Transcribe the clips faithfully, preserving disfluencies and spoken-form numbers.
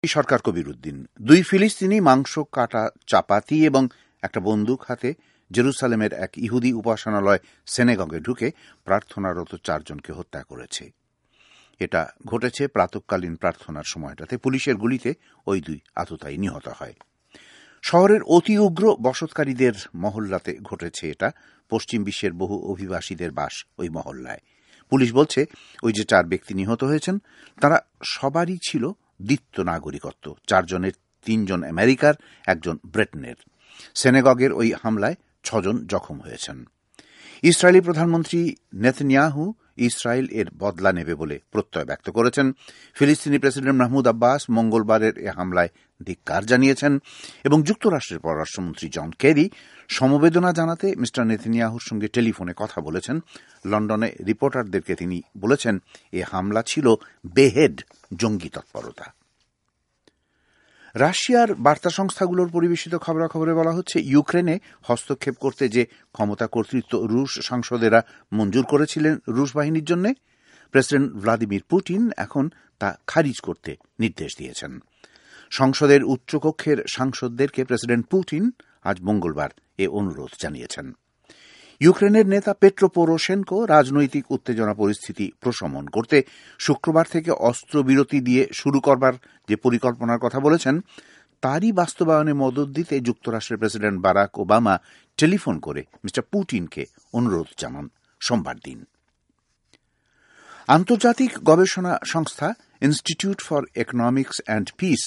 সরকার কবিরউদ্দিন দুই ফিলিস্তিনি মাংস কাটা চাপাতি এবং একটা বন্দুক হাতে জেরুসালেমের এক ইহুদি উপাসনালয় সিনাগগে ঢুকে প্রার্থনারত চারজনকে হত্যা করেছে। এটা ঘটেছে প্রাতঃকালীন প্রার্থনার সময়টাতে। পুলিশের গুলিতে ওই দুই আততায়ী নিহত হয়। শহরের অতি উগ্র বসতকারীদের মহল্লাতে ঘটেছে এটা। পশ্চিম বিশ্বের বহু অভিবাসীদের বাস ওই মহল্লায়। পুলিশ বলছে ওই যে চার ব্যক্তি নিহত হয়েছেন তারা সবারই ছিল দ্বিতীয় নাগরিকত্ব। চারজনের তিনজন আমেরিকার, একজন ব্রিটেনের। সিনাগগের ওই হামলায় ছজন জখম হয়েছেন। ইসরায়েলি প্রধানমন্ত্রী নেতানিয়াহু ইসরায়েল এর বদলা নেবে বলে প্রত্যয় ব্যক্ত করেছেন। ফিলিস্তিনি প্রেসিডেন্ট মাহমুদ আব্বাস মঙ্গলবারের এ হামলায় ধিক্কার জানিয়েছেন এবং যুক্তরাষ্ট্রের পররাষ্ট্রমন্ত্রী জন কেরি সমবেদনা জানাতে মিস্টার নেতানিয়াহুর সঙ্গে টেলিফোনে কথা বলেছেন। লন্ডনে রিপোর্টারদেরকে তিনি বলেছেন এ হামলা ছিল বেহেড জঙ্গি তৎপরতা। রাশিয়ার বার্তা সংস্থাগুলোর পরিবেশিত খবরাখবরে বলা হচ্ছে ইউক্রেনে হস্তক্ষেপ করতে যে ক্ষমতা কর্তৃত্ব রুশ সাংসদেরা মঞ্জুর করেছিলেন রুশ বাহিনীর জন্য, প্রেসিডেন্ট ভ্লাদিমির পুতিন এখন তা খারিজ করতে নির্দেশ দিয়েছেন। সংসদের উচ্চকক্ষের সাংসদদেরকে প্রেসিডেন্ট পুতিন আজ মঙ্গলবার এ অনুরোধ জানিয়েছেন। ইউক্রেনের নেতা পেট্রো পোরোশেনকো রাজনৈতিক উত্তেজনা পরিস্থিতি প্রশমন করতে শুক্রবার থেকে অস্ত্রবিরতি দিয়ে শুরু করবার যে পরিকল্পনার কথা বলেছেন তারই বাস্তবায়নে মদত দিতে যুক্তরাষ্ট্রের প্রেসিডেন্ট বারাক ওবামা টেলিফোন করে মিস্টার পুতিনকে অনুরোধ জানান সোমবার দিন। আন্তর্জাতিক গবেষণা সংস্থা institute for economics and peace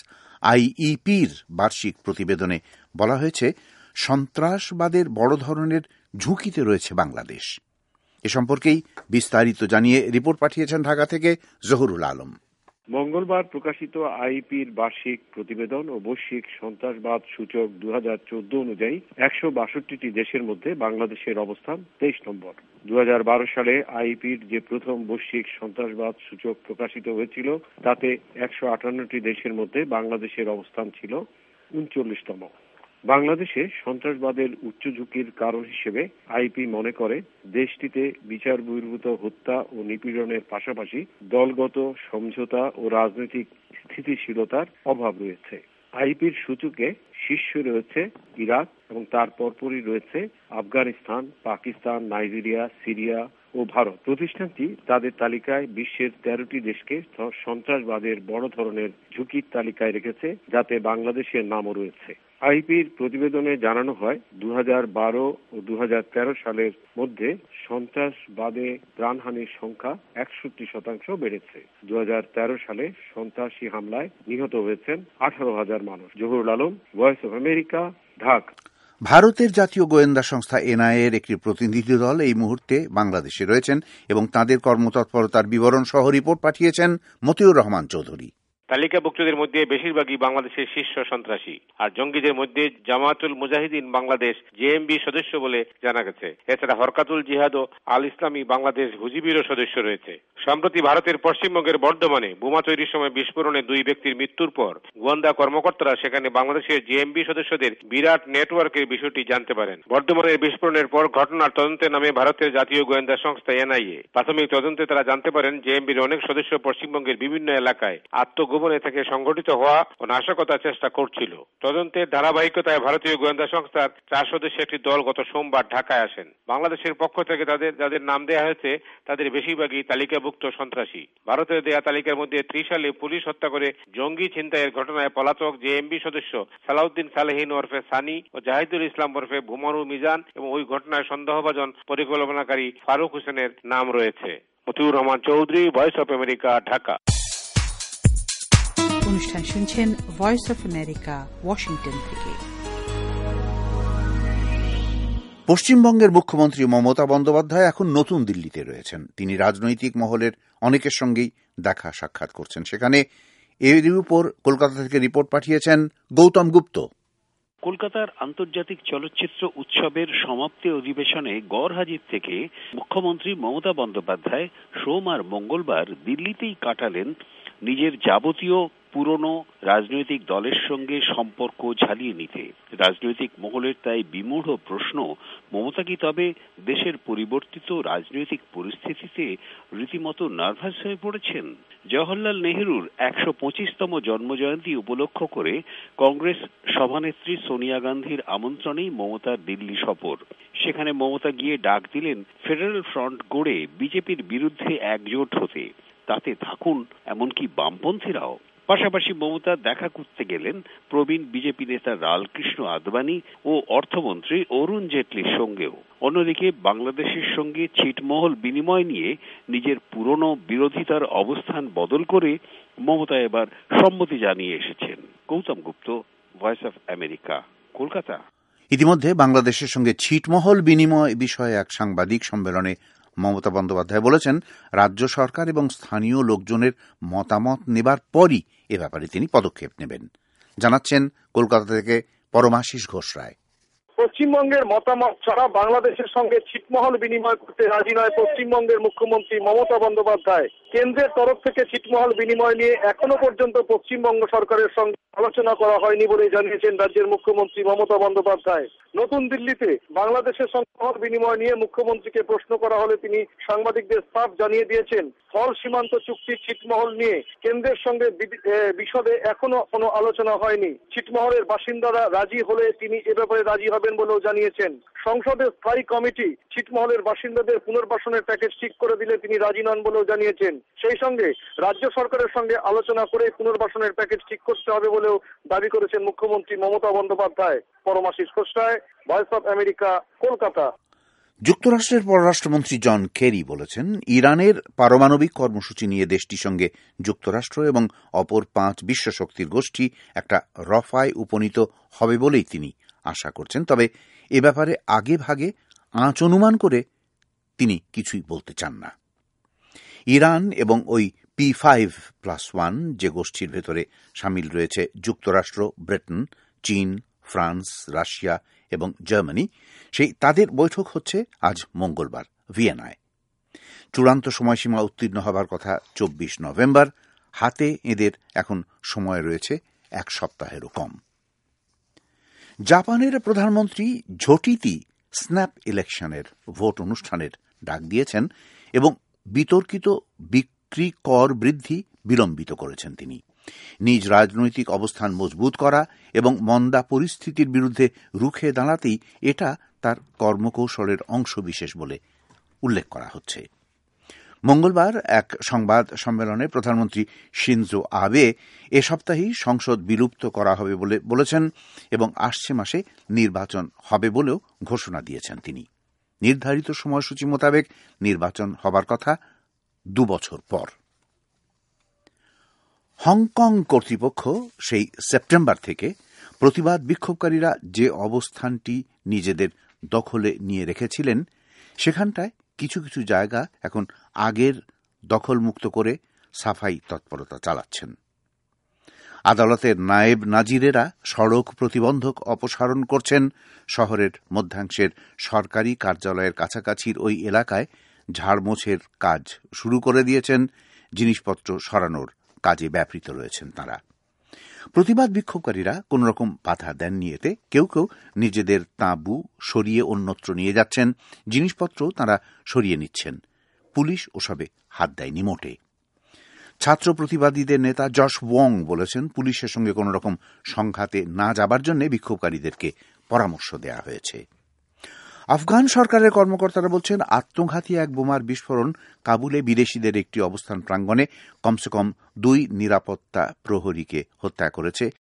আইইপির বার্ষিক প্রতিবেদনে বলা হয়েছে সন্ত্রাসবাদের বড় ধরনের ঝুঁকিতে রয়েছে বাংলাদেশ। এ সম্পর্কেই বিস্তারিত জানিয়ে রিপোর্ট পাঠিয়েছেন ঢাকা থেকে জহুরুল আলম। মঙ্গলবার প্রকাশিত আইইপির বার্ষিক প্রতিবেদন ও বৈশ্বিক সন্ত্রাসবাদ সূচক দু হাজার চোদ্দ অনুযায়ী একশো বাষট্টিটি দেশের মধ্যে বাংলাদেশের অবস্থান তেইশ নম্বর। দু হাজার বারো সালে আইইপির যে প্রথম বৈশ্বিক সন্ত্রাসবাদ সূচক প্রকাশিত হয়েছিল তাতে একশো আটান্নটি দেশের মধ্যে বাংলাদেশের অবস্থান ছিল উনচল্লিশতম। বাংলাদেশে সন্ত্রাসবাদের উচ্চ ঝুঁকির কারণ হিসেবে আইইপি মনে করে দেশটিতে বিচার বহির্ভূত হত্যা ও নিপীড়নের পাশাপাশি দলগত সমঝোতা ও রাজনৈতিক স্থিতিশীলতার অভাব রয়েছে। আইইপির সূচকে শীর্ষে রয়েছে ইরাক এবং তার পরপরই রয়েছে আফগানিস্তান, পাকিস্তান, নাইজেরিয়া, সিরিয়া ও ভারত। প্রতিষ্ঠানটি তাদের তালিকায় বিশ্বের তেরোটি দেশকে সন্ত্রাসবাদের বড় ধরনের ঝুঁকির তালিকায় রেখেছে, যাতে বাংলাদেশের নামও রয়েছে। আইইপির প্রতিবেদনে জানানো হয় দু হাজার বারো ও দু হাজার তেরো সালের মধ্যে সন্ত্রাসবাদে প্রাণহানির সংখ্যা একষট্টি শতাংশ বেড়েছে। দু হাজার তেরো সালে সন্ত্রাসী হামলায় নিহত হয়েছেন আঠারো হাজার মানুষ। Zahurul Alam, voice of America, Dhaka. ভারতের জাতীয় গোয়েন্দা সংস্থা এনআইএ এর একটি প্রতিনিধি দল এই মুহূর্তে বাংলাদেশে রয়েছেন এবং তাঁদের কর্মতৎপরতার বিবরণ সহ রিপোর্ট পাঠিয়েছেন মতিউর রহমান চৌধুরী। তালিকাভুক্তদের মধ্যে বেশিরভাগই বাংলাদেশের শীর্ষ সন্ত্রাসী, আর জঙ্গিদের মধ্যে জামায়াতুল মুজাহিদিন বাংলাদেশ জেএমবি সদস্য বলে জানা গেছে। এছাড়া হরকাতুল জিহাদ ও আল ইসলামী বাংলাদেশ হুজিবিরও সদস্য রয়েছে। সম্প্রতি ভারতের পশ্চিমবঙ্গের বর্ধমানে বোমা তৈরির সময় বিস্ফোরণে দুই ব্যক্তির মৃত্যুর পর গোয়েন্দা কর্মকর্তারা সেখানে বাংলাদেশের জেএমবি সদস্যদের বিরাট নেটওয়ার্কের বিষয়টি জানতে পারেন। বর্ধমানের বিস্ফোরণের পর ঘটনার তদন্তে নামে ভারতের জাতীয় গোয়েন্দা সংস্থা এনআইএ। প্রাথমিক তদন্তে তারা জানতে পারেন জেএমবির অনেক সদস্য পশ্চিমবঙ্গের বিভিন্ন এলাকায় আত্ম গোপনে থেকে সংগঠিত হওয়া ও নাশকতার চেষ্টা করছিল। তদন্তের ধারাবাহিকতায় ভারতীয় গোয়েন্দা সংস্থার চার সদস্যের একটি দল গত সোমবার ঢাকায় আসেন। বাংলাদেশের পক্ষ থেকে তাদের যাদের নাম দেওয়া হয়েছে তাদের বেশিরভাগই তালিকাভুক্ত সন্ত্রাসী। ভারতের দেয়া তালিকার মধ্যে ত্রিশ সালে পুলিশ হত্যা করে জঙ্গি ছিনতাইয়ের ঘটনায় পলাতক জেএমবি সদস্য সালাউদ্দিন সালেহীন ওরফে সানি ও জাহিদুল ইসলাম ওরফে ভুমারু মিজান এবং ওই ঘটনায় সন্দেহভাজন পরিকল্পনাকারী ফারুক হোসেনের নাম রয়েছে। Motiur Rahman Chowdhury, voice of America, Dhaka. অনুষ্ঠান শুনছেন ভয়েস অফ আমেরিকা, ওয়াশিংটন থেকে। পশ্চিমবঙ্গের মুখ্যমন্ত্রী মমতা বন্দ্যোপাধ্যায় এখন নতুন দিল্লিতে রয়েছেন। তিনি রাজনৈতিক মহলের অনেকের সঙ্গেই দেখা সাক্ষাৎ করছেন সেখানে। এর উপর কলকাতা থেকে রিপোর্ট পাঠিয়েছেন গৌতম গুপ্ত। কলকাতার আন্তর্জাতিক চলচ্চিত্র উৎসবের সমাপ্তি অধিবেশনে গড়হাজির থেকে মুখ্যমন্ত্রী মমতা বন্দ্যোপাধ্যায় সোম আর মঙ্গলবার দিল্লিতেই কাটালেন নিজের যাবতীয় পুরনো রাজনৈতিক দলের সঙ্গে সম্পর্ক ঝালিয়ে নিতে। রাজনৈতিক মহলের তাই বিমূঢ় প্রশ্ন, মমতা কি তবে দেশের পরিবর্তিত রাজনৈতিক পরিস্থিতিতে রীতিমতো নার্ভাস হয়ে পড়েছেন? জওহরলাল নেহরুর একশো পঁচিশতম জন্মজয়ন্তী উপলক্ষ করে কংগ্রেস সভানেত্রী সোনিয়া গান্ধীর আমন্ত্রণেই মমতার দিল্লি সফর। সেখানে মমতা গিয়ে ডাক দিলেন ফেডারেল ফ্রন্ট গড়ে বিজেপির বিরুদ্ধে একজোট হতে, তাতে থাকুন এমনকি বামপন্থীরাও। পাশাপাশি মমতা দেখা করতে গেলেন প্রবীণ বিজেপি নেতা লালকৃষ্ণ আদবানি ও অর্থমন্ত্রী অরুণ জেটলির সঙ্গেও। অন্যদিকে বাংলাদেশের সঙ্গে ছিটমহল বিনিময় নিয়ে নিজের পুরনো বিরোধিতার অবস্থান বদল করে মমতা এবার সম্মতি জানিয়ে এসেছেন। Gautam Gupta, voice of America, Kolkata. ইতিমধ্যে বাংলাদেশের সঙ্গে ছিটমহল বিনিময় বিষয়ে এক সাংবাদিক সম্মেলনে মমতা বন্দ্যোপাধ্যায় বলেছেন, রাজ্য সরকার এবং স্থানীয় লোকজনের মতামত নেবার পরই এ ব্যাপারে তিনি পদক্ষেপ নেবেন। জানাচ্ছেন কলকাতা থেকে পরমাশিস ঘোষ রায়। পশ্চিমবঙ্গের মতামত ছাড়া বাংলাদেশের সঙ্গে ছিটমহল বিনিময় করতে রাজি নয় পশ্চিমবঙ্গের মুখ্যমন্ত্রী মমতা বন্দ্যোপাধ্যায়। কেন্দ্রের তরফ থেকে ছিটমহল বিনিময় নিয়ে এখনো পর্যন্ত পশ্চিমবঙ্গ সরকারের সঙ্গে আলোচনা করা হয়নি বলে জানিয়েছেন রাজ্যের মুখ্যমন্ত্রী মমতা বন্দ্যোপাধ্যায়। নতুন দিল্লিতে বাংলাদেশের সঙ্গে ছিটমহল বিনিময় নিয়ে মুখ্যমন্ত্রীকে প্রশ্ন করা হলে তিনি সাংবাদিকদের সাফ জানিয়ে দিয়েছেন, স্থল সীমান্ত চুক্তির ছিটমহল নিয়ে কেন্দ্রের সঙ্গে বিশদে এখনো কোনো আলোচনা হয়নি। ছিটমহলের বাসিন্দারা রাজি হলে তিনি এ ব্যাপারে রাজি হবেন বলেও জানিয়েছেন। সংসদের স্থায়ী কমিটি ছিটমহলের বাসিন্দাদের পুনর্বাসনের প্যাকেজ ঠিক করে দিলে তিনি রাজি নন বলেও জানিয়েছেন। সেই সঙ্গে রাজ্য সরকারের সঙ্গে আলোচনা করে পুনর্বাসনের প্যাকেজ ঠিক করতে হবে বলেও দাবি করেছেন মুখ্যমন্ত্রী Mamata Bandyopadhyay. Paramashis Ghosh Roy, voice of America, Kolkata. যুক্তরাষ্ট্রের পররাষ্ট্রমন্ত্রী জন কেরি বলেছেন, ইরানের পারমাণবিক কর্মসূচি নিয়ে দেশটির সঙ্গে যুক্তরাষ্ট্র এবং অপর পাঁচ বিশ্বশক্তির গোষ্ঠী একটা রফায় উপনীত হবে বলেই তিনি আশা করছেন। তবে এ ব্যাপারে আগে ভাগে আঁচ অনুমান করে তিনি কিছুই বলতে চান না। ইরান এবং ওই পি ফাইভ প্লাস ওয়ান যে গোষ্ঠীর ভেতরে সামিল রয়েছে যুক্তরাষ্ট্র, ব্রিটেন, চীন, ফ্রান্স, রাশিয়া এবং জার্মানি, সেই তাদের বৈঠক হচ্ছে আজ মঙ্গলবার ভিয়েনায়। চূড়ান্ত সময়সীমা উত্তীর্ণ হবার কথা চব্বিশ নভেম্বর। হাতে এদের এখন সময় রয়েছে এক সপ্তাহেরও কম। জাপানের প্রধানমন্ত্রী ঝোটিতি স্ন্যাপ ইলেকশনের ভোট অনুষ্ঠানের ডাক দিয়েছেন এবং বিতর্কিত বিক্রি কর বৃদ্ধি বিলম্বিত করেছেন তিনি। নিজ রাজনৈতিক অবস্থান মজবুত করা এবং মন্দা পরিস্থিতির বিরুদ্ধে রুখে দাঁড়াতেই এটা তার কর্মকৌশলের অংশবিশেষ বলে উল্লেখ করা হচ্ছে। মঙ্গলবার এক সংবাদ সম্মেলনে প্রধানমন্ত্রী শিনজো আবে এ সপ্তাহেই সংসদ বিলুপ্ত করা হবে বলে বলেছেন এবং আসছে মাসে নির্বাচন হবে বলেও ঘোষণা দিয়েছেন তিনি। নির্ধারিত সময়সূচি মোতাবেক নির্বাচন হবার কথা দুবছর পর। হংকং কর্তৃপক্ষ সেই সেপ্টেম্বর থেকে প্রতিবাদ বিক্ষোভকারীরা যে অবস্থানটি নিজেদের দখলে নিয়ে রেখেছিলেন সেখানটায় কিছু কিছু জায়গা এখন আগের দখলমুক্ত করে সাফাই তৎপরতা চালাচ্ছেন। আদালতের নায়েব নাজিরেরা সড়ক প্রতিবন্ধক অপসারণ করছেন। শহরের মধ্যাংশের সরকারি কার্যালয়ের কাছাকাছির ওই এলাকায় ঝাড়মোছের কাজ শুরু করে দিয়েছেন। জিনিসপত্র সরানোর কাজে ব্যাপৃত রয়েছেন তাঁরা। প্রতিবাদ বিক্ষোভকারীরা কোনরকম বাধা দেননি এতে। কেউ কেউ নিজেদের তাঁবু সরিয়ে অন্যত্র নিয়ে যাচ্ছেন, জিনিসপত্র তাঁরা সরিয়ে নিচ্ছেন। পুলিশ ওসবে হাত দেয়নি মোটে। ছাত্র প্রতিবাদীদের নেতা জশ ওয়ং বলেছেন, পুলিশের সঙ্গে কোনরকম সংঘাতে না যাবার জন্য বিক্ষোভকারীদেরকে পরামর্শ দেওয়া হয়েছে। আফগান সরকারের কর্মকর্তারা বলছেন, আত্মঘাতী এক বোমার বিস্ফোরণ কাবুলে বিদেশিদের একটি অবস্থান প্রাঙ্গণে কমসে কম দুই নিরাপত্তা প্রহরীকে হত্যা করেছে।